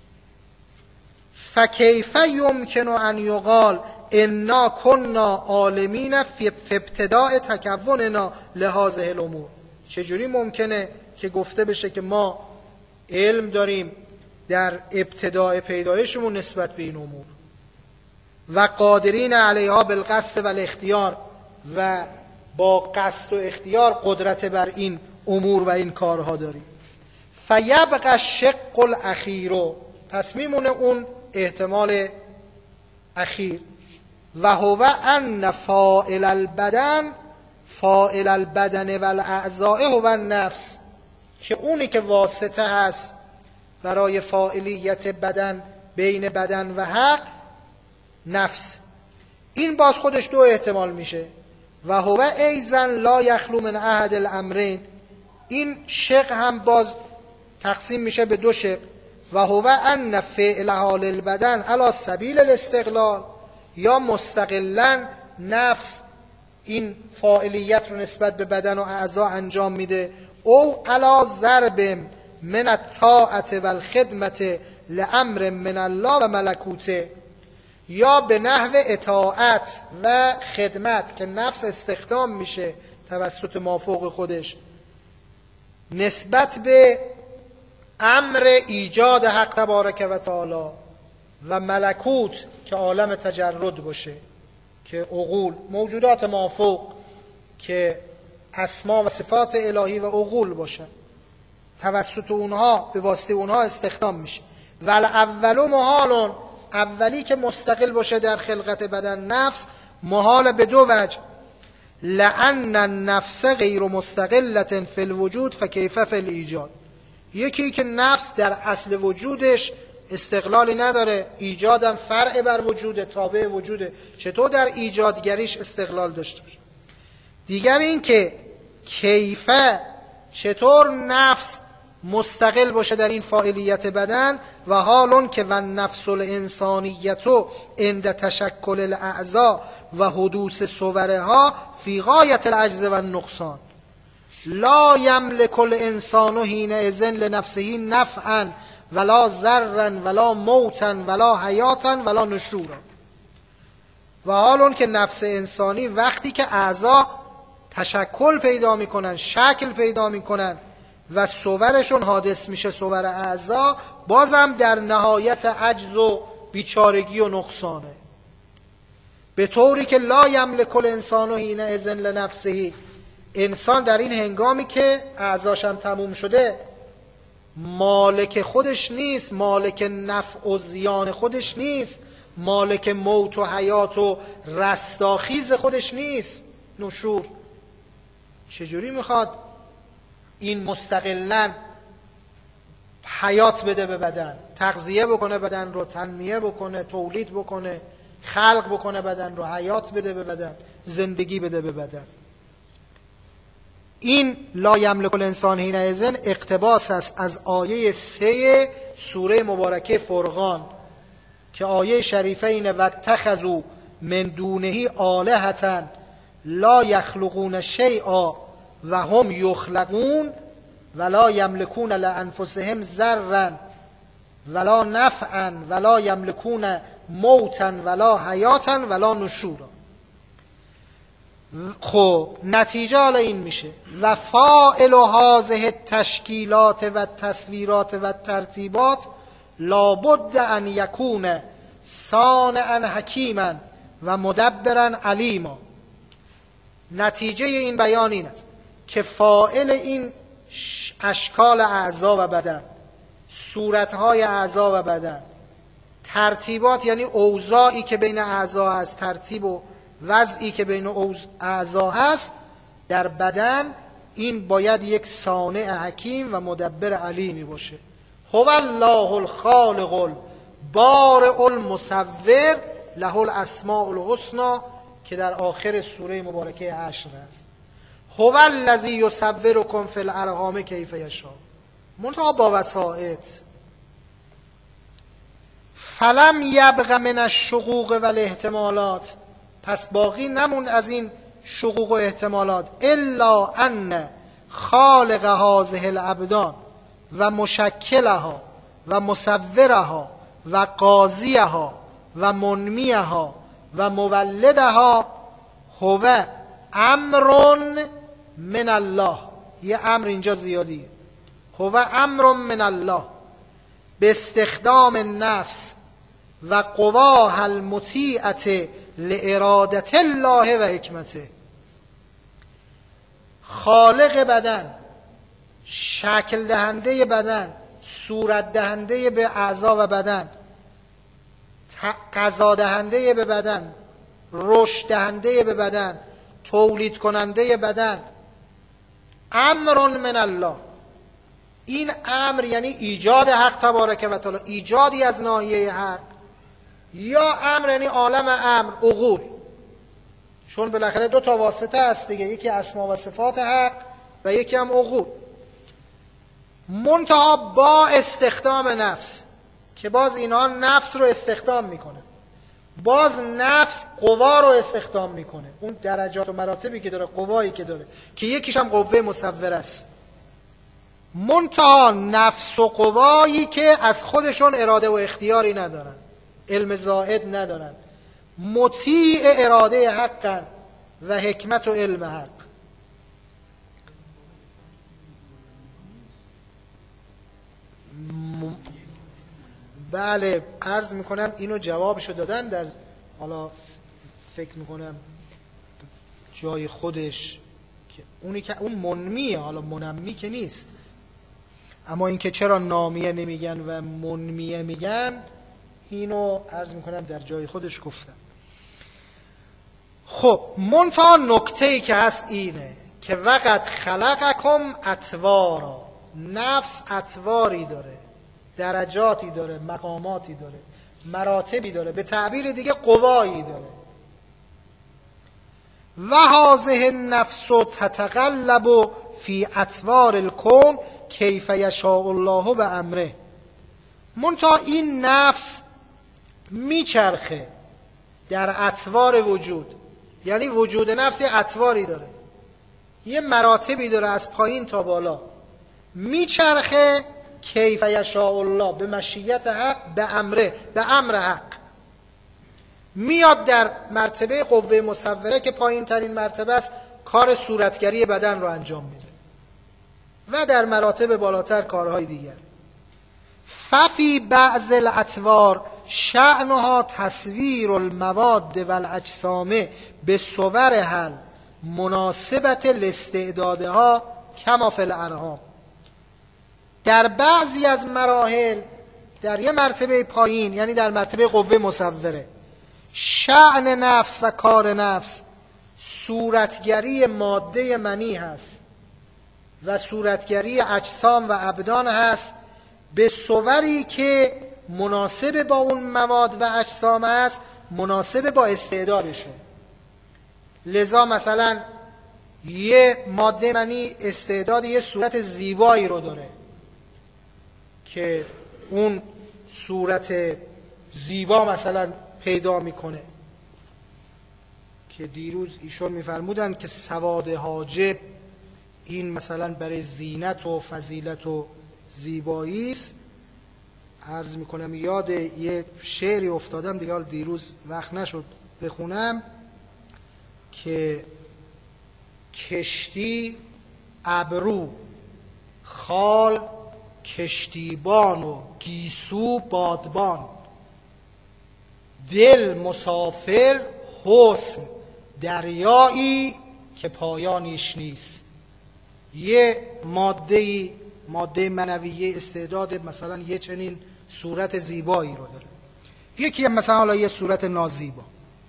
Speaker 1: فکیف یمکن ان یقال انا کنا عالمین فی ابتداء تکوننا لهذه الامور. چجوری ممکنه که گفته بشه که ما علم داریم در ابتداء پیدایشمون نسبت به این امور، و قادرین علیها بالقصد و الاختیار، و با قصد و اختیار قدرت بر این امور و این کارها داریم. فیبقى الشق الاخیر، پس میمونه اون احتمال اخیر، و هو ان فاعل البدن و الاعضاء هو النفس، که اونی که واسطه هست برای فاعلیت بدن بین بدن و حق نفس. این باز خودش دو احتمال میشه. و هو ایضا لا یخلو من احد الامرین، این شق هم باز تقسیم میشه به دو شق. و هو ان فعلها للبدن علی سبیل الاستقلال، یا مستقلا نفس این فاعلیت رو نسبت به بدن و اعضا انجام میده، او علی ضرب من الطاعت و الخدمت لامر من الله و ملکوته، یا به نحو اطاعت و خدمت که نفس استخدام میشه توسط مافوق خودش نسبت به امر ایجاد حق تبارک و تعالی، و ملکوت که عالم تجرد باشه، که عقول موجودات مافوق که اسما و صفات الهی و عقول باشه، توسط اونها به واسطه اونها استخدام میشه. ول اولو محالون، اولی که مستقل باشه در خلقت بدن نفس، محال به دو وجه. لأن النفس غیر مستقلة فی الوجود فکیف فی الایجاد، یکی که نفس در اصل وجودش استقلالی نداره، ایجادم فرع بر وجوده، تابع وجوده، چطور در ایجادگریش استقلال داشته باشه؟ دیگر این که کیفه، چطور نفس مستقل باشه در این فاعلیت بدن، و حالون که و نفس الانسانیتو عند تشکل الاعضاء و حدوث صورها فی غایت العجز و النقصان، لا یملک الانسان حینئذ لنفسه نفعا ولا ضرا ولا موتا ولا حیاتا ولا نشورا. و حالون که نفس انسانی وقتی که اعضا تشکل پیدا میکنن، شکل پیدا میکنن و صورشون حادث میشه، صور اعضا، بازم در نهایت عجز و بیچارگی و نقصانه، به طوری که لا یملک الانسان حینئذ لنفسه، انسان در این هنگامی که اعضاش هم تموم شده مالک خودش نیست، مالک نفع و زیان خودش نیست، مالک موت و حیات و رستاخیز خودش نیست. نشور چجوری میخواد این مستقلاً حیات بده به بدن، تغذیه بکنه بدن رو، تنمیه بکنه، تولید بکنه، خلق بکنه بدن رو، حیات بده به بدن؟ زندگی بده به بدن. این لا یملک الانسان حینئذ اقتباس است از آیه 3 سوره مبارکه فرقان که آیه شریفه اینه واتخذوا من دونه آلهة لا یخلقون شیئا و هم یخلقون ولا یملکون لانفسهم ضرا ولا نفعا ولا یملکون موتا ولا حیاتا ولا نشورا. خب نتیجه حالا این میشه و فاعل هذه التشکیلات و التصویرات و الترتیبات لابد ان یکون صانعا حکیما و مدبرا علیما. نتیجه این بیان این است که فاعل این اشکال اعضا و بدن، صورتهای اعضا و بدن، ترتیبات یعنی اوضاعی که بین اعضا هست، ترتیب و وضعی که بین اعضا هست در بدن، این باید یک صانع حکیم و مدبر علیمی باشه. هو الله الخالق البارئ المصور له الاسماء الحسنی که در آخر سوره مبارکه حشر است. هو الذی یصورکم فی الارحام کیف یشاء منتها با وسائط. فلم یبق من الشقوق و الاحتمالات، پس باقی نموند از این شقوق و احتمالات الا ان خالق هذه الابدان و مشکلها و مصورها و قاضیها و منمیها و مولدها هو امر من الله. یه امر اینجا زیادیه. هو امر من الله به استخدام النفس و قواها المطیعه لارادت الله و حکمته. خالق بدن، شکل دهنده بدن، صورت دهنده به اعضا و بدن، غذا دهنده به بدن، رشد دهنده به بدن، تولید کننده بدن، امر من الله. این امر یعنی ایجاد حق تبارک و تعالی، ایجادی از ناحیه حق، یا امر یعنی عالم امر، عقول، چون بالاخره دو تا واسطه هست دیگه، یکی اسما و صفات حق و یکی هم عقول. منتها با استخدام نفس که باز اینها نفس رو استخدام میکنه، باز نفس قوا رو استخدام میکنه، اون درجات و مراتبی که داره، قوایی که داره که یکیش هم قوه مصور است. منتها نفس و قوایی که از خودشون اراده و اختیاری ندارن، علم زائد ندارن، مطیع اراده حقن و حکمت و علم حق. بله عرض میکنم اینو جوابشو دادن در، حالا فکر میکنم جای خودش، که اونی که اون منمیه، حالا منمی که نیست، اما اینکه چرا نامیه نمیگن و منمیه میگن اینو عرض میکنم در جای خودش گفتم. خب منتها نکته‌ای که هست اینه که وقت خلقکم اطوارا، نفس اطواری داره، درجاتی داره، مقاماتی داره، مراتبی داره، به تعبیر دیگه قوایی داره. و هذه النفس تتقلب فی اطوار الکون کیف یشاء الله به امره. منتها این نفس میچرخه در اطوار وجود، یعنی وجود نفس یه اطواری داره، یه مراتبی داره از پایین تا بالا، میچرخه کیف یشاء الله به مشیت حق، به امره، به امر حق. میاد در مرتبه قوه مصوره که پایین ترین مرتبه است، کار صورتگری بدن رو انجام میده و در مراتب بالاتر کارهای دیگر. ففی بعض الاطوار شأنها تصویر المواد و الاجسام به صور حل مناسبت لاستعدادها کما فی الارحام. در بعضی از مراحل، در یه مرتبه پایین، یعنی در مرتبه قوه مصوره، شأن نفس و کار نفس صورتگری ماده منی هست و صورتگری اجسام و ابدان هست به صوری که مناسب با اون مواد و اجسام هست، مناسب با استعدادشون. لذا مثلا یه ماده منی استعداد یه صورت زیبایی رو داره که اون صورت زیبا مثلا پیدا میکنه، که دیروز ایشون میفرمودن که سواد حاجب این مثلا برای زینت و فضیلت و زیبایی است. عرض میکنم یاد یه شعری افتادم دیگه، دیروز وقت نشد بخونم، که کشتی ابرو خال کشتیبان و گیسو بادبان، دل مسافر حسن دریایی که پایانیش نیست. یه ماده منویه استعداد مثلا یه چنین صورت زیبایی رو داره، یکی هم مثلا حالا یه صورت نازیبا.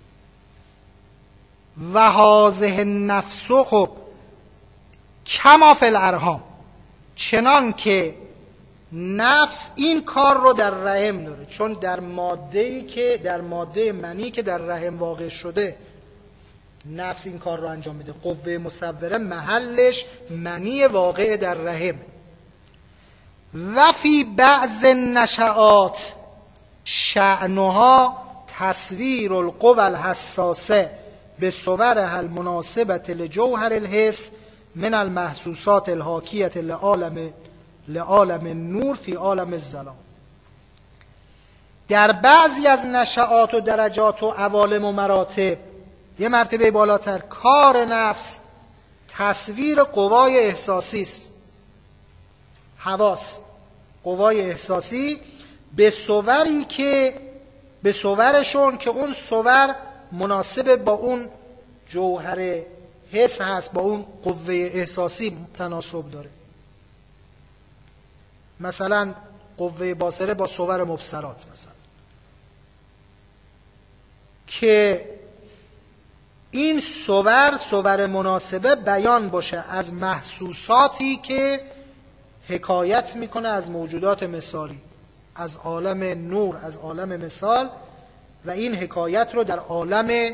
Speaker 1: و هذه النفس خب کما فی الارحام، چنان که نفس این کار رو در رحم داره، چون در ماده منی که در رحم واقع شده نفس این کار رو انجام میده. قوه مصوره محلش منی واقع در رحم. و فی بعض النشآت شأنها تصویر القوى الحساسه بصورها المناسبة لجوهر الحس من المحسوسات الحاکیة لعالم النور فی عالم الظلام. در بعضی از نشآت و درجات و عوالم و مراتب، یه مرتبه بالاتر، کار نفس تصویر قوای احساسی است، حواس، قوای احساسی، به صوری که به صورشون که اون صور مناسب با اون جوهر حس هست، با اون قوه احساسی تناسب داره. مثلا قوه باصره با صور مبصرات، مثلا که این صور مناسبه بیان باشه از محسوساتی که حکایت میکنه از موجودات مثالی، از عالم نور، از عالم مثال، و این حکایت رو در عالم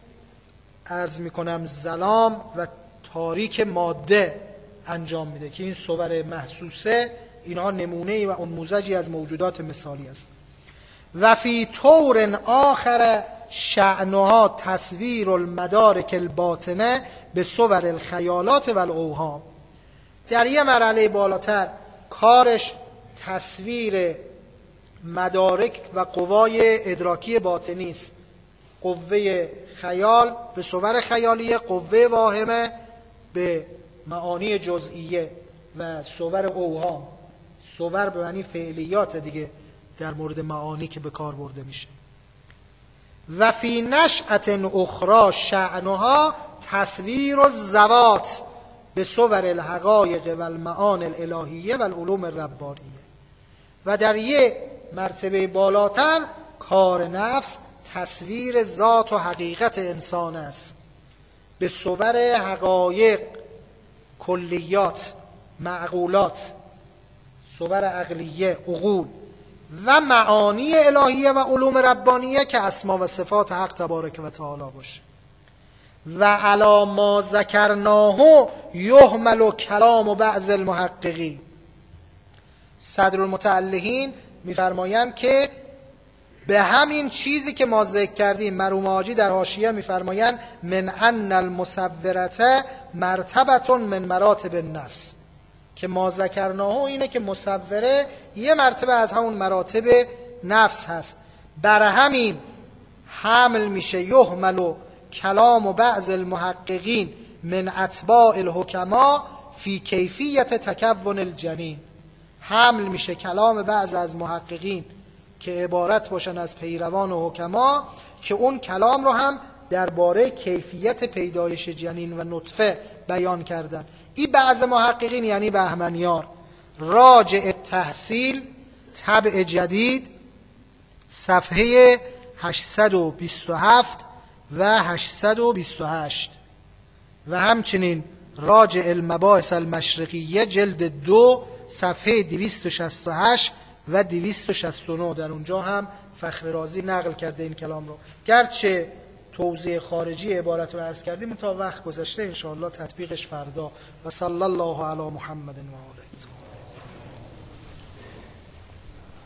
Speaker 1: عرض میکنم ظلام و تاریک ماده انجام میده، که این صور محسوسه اینها نمونه و انموذجی از موجودات مثالی است. و فی طور آخر شأنها تصویر المدارک الباطنه به صور الخیالات و الاوهام. در یه مرحله بالاتر کارش تصویر مدارک و قوای ادراکی باطنی است، قوه خیال به صور خیالیه، قوه واهمه به معانی جزئیه، و صور اوهام، صور به معنی فعلیات دیگه در مورد معانی که به کار برده میشه. و فی نشأة اخرى شأنها تصویر الذوات به صور الحقایق و المعانی الالهیه و العلوم الربانیه. و در یک مرتبه بالاتر کار نفس تصویر ذات و حقیقت انسان است به صور حقایق، کلیات، معقولات، صور عقلیه، عقول، و معانی الهیه و علوم ربانیه که اسما و صفات حق تبارک و تعالی باشه. و علی ما ذکرناه یحمل کلام بعض المحققین. صدر المتعلقین میفرمایند که به همین چیزی که ما ذکر کردیم، مرحوم حاجی در حاشیه میفرمایند من ان المصورة مرتبة من مراتب النفس، که ما ذکرناه اینه که مصوره یه مرتبه از همون مراتب نفس هست. برای همین حمل میشه یحمل کلام بعض المحققین من اتباع الحکما فی کیفیت تکون الجنین. حمل میشه کلام بعض از محققین که عبارت باشن از پیروان و حکما، که اون کلام رو هم درباره کیفیت پیدایش جنین و نطفه بیان کردن. این بعض محققین یعنی بهمنیار. راجع تحصیل طبع جدید صفحه 827 و 828 و همچنین راجع المباحث المشرقیه جلد 2 صفحه 268 و 269. در اونجا هم فخر رازی نقل کرده این کلام رو، گرچه توضیح خارجی عبارت رو عرض کردیم تا وقت گذشته، انشاءالله تطبیقش فردا. و صلی الله علی محمد و آله.